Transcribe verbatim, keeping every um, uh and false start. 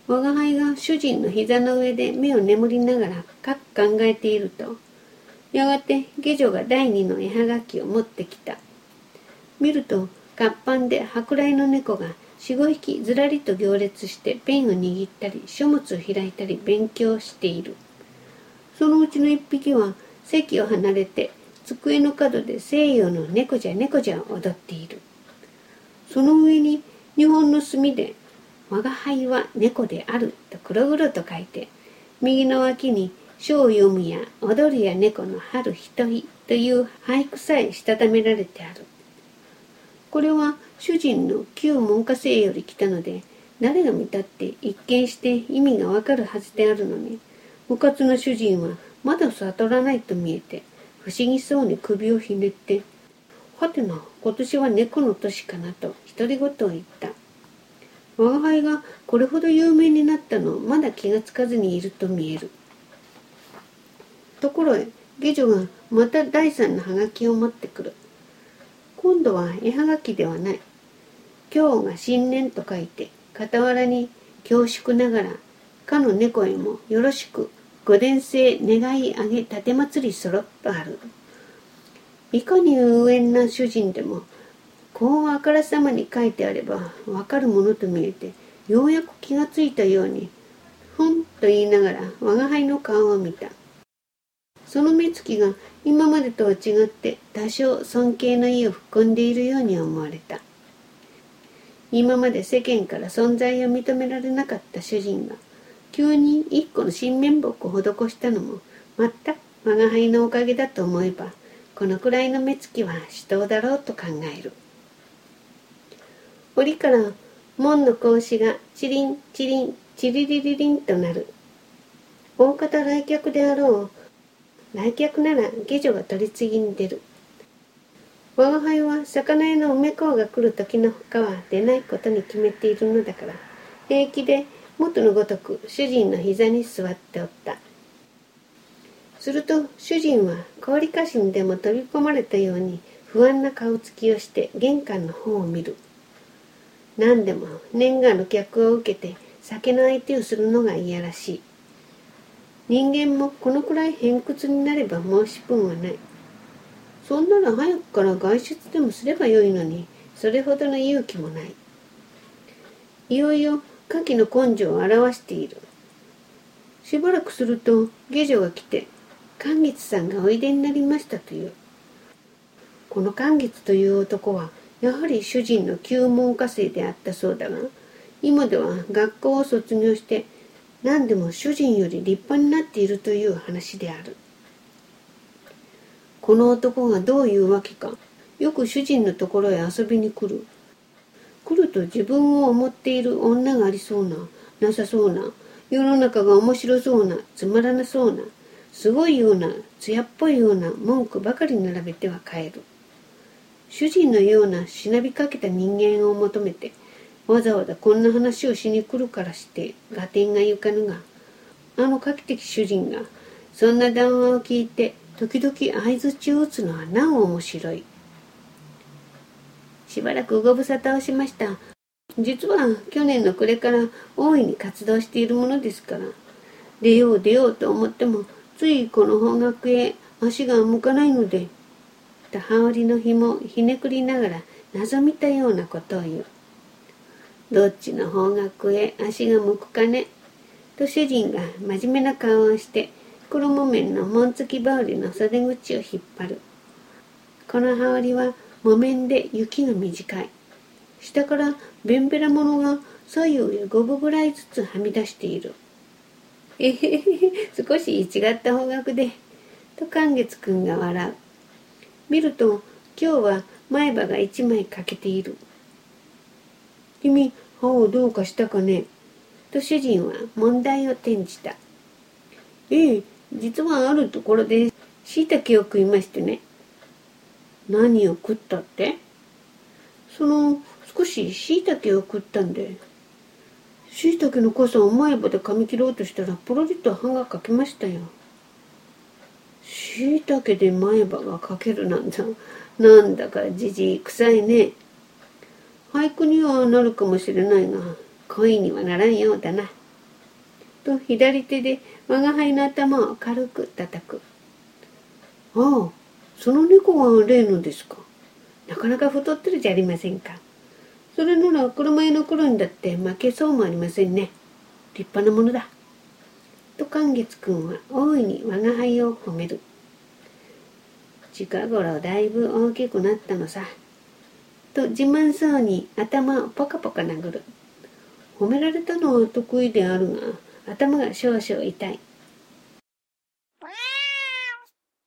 我が輩が主人の膝の上で目を眠りながらかく考えていると、やがて下女が第二の絵はがきを持ってきた。見ると活版で舶来の猫が四五匹ずらりと行列してペンを握ったり書物を開いたり勉強している。そのうちの一匹は席を離れて机の角で西洋の猫じゃ猫じゃ踊っている。その上に日本の墨で我が輩は猫であると黒々と書いて、右の脇に書を読むや踊るや猫の春一人という俳句さえしたためられてある。これは主人の旧門下生より来たので、誰が見たって一見して意味がわかるはずであるのに、うかつな主人はまだ悟らないと見えて、不思議そうに首をひねって、はてな、今年は猫の年かなと独り言を言った。我が輩がこれほど有名になったのをまだ気がつかずにいると見える。ところへ下女がまた第三のハガキを持ってくる。今度は絵はがきではない。今日が新年と書いて、傍らに恐縮ながらかの猫へもよろしくご伝声願い上げ立て祭りそろっとある。いかに有縁な主人でもこうあからさまに書いてあればわかるものと見えて、ようやく気がついたようにふんと言いながら我が輩の顔を見た。その目つきが今までとは違って多少尊敬の意を含んでいるように思われた。今まで世間から存在を認められなかった主人が急に一個の新面目を施したのもまた我が輩のおかげだと思えば、このくらいの目つきは死闘だろうと考える。折から門の格子がチリンチリンチリリリリンとなる。大方来客であろう。来客なら下女が取り次ぎに出る。我が輩は魚屋の梅公が来る時のほかは出ないことに決めているのだから、平気で元のごとく主人の膝に座っておった。すると主人は氷菓子にでも飛び込まれたように不安な顔つきをして玄関の方を見る。何でも年賀の客を受けて酒の相手をするのがいやらしい。人間もこのくらい偏屈になれば申し分はない。そんなら早くから外出でもすればよいのに、それほどの勇気もない。いよいよ下記の根性を表している。しばらくすると下女が来て、寛月さんがおいでになりましたという。この寛月という男はやはり主人の旧門下生であったそうだが、今では学校を卒業して何でも主人より立派になっているという話である。この男がどういうわけか、よく主人のところへ遊びに来る。来ると自分を思っている女がありそうな、なさそうな、世の中が面白そうな、つまらなそうな、すごいような、艶っぽいような文句ばかり並べては帰る。主人のようなしなびかけた人間を求めて、わざわざこんな話をしに来るからして合点がゆかぬが、あの画期的主人がそんな談話を聞いて時々相槌を打つのはなお面白い。しばらくご無沙汰をしました。実は去年の暮れから大いに活動しているものですから、出よう出ようと思ってもついこの方角へ足が向かないので、と羽織の紐をひねくりながら謎みたようなことを言う。どっちの方角へ足が向くかね、と主人が真面目な顔をして黒木綿の紋付き羽織の袖口を引っ張る。この羽織は木綿で雪が短い。下からベンベラものが左右へ五分ぐらいずつはみ出している。えへへへ、少し違った方角で、と寛月くんが笑う。見ると今日は前歯が一枚欠けている。君、歯をどうかしたかね、と主人は問題を転じた。ええ、実はあるところで椎茸を食いましてね。何を食ったって？その少し椎茸を食ったんで。椎茸の傘を前歯で噛み切ろうとしたらポロリと歯が欠けましたよ。椎茸で前歯が欠けるなんだ。なんだかじじい臭いね。俳句にはなるかもしれないが恋にはならんようだな。 と左手で我が輩の頭を軽く叩く。ああ、その猫が例のですか。なかなか太ってるじゃありませんか。それなら車屋の黒にだって負けそうもありませんね。立派なものだ。と寛月くんは大いに我が輩を褒める。近頃だいぶ大きくなったのさ。と自慢そうに頭をポカポカ殴る。褒められたのは得意であるが、頭が少々痛い。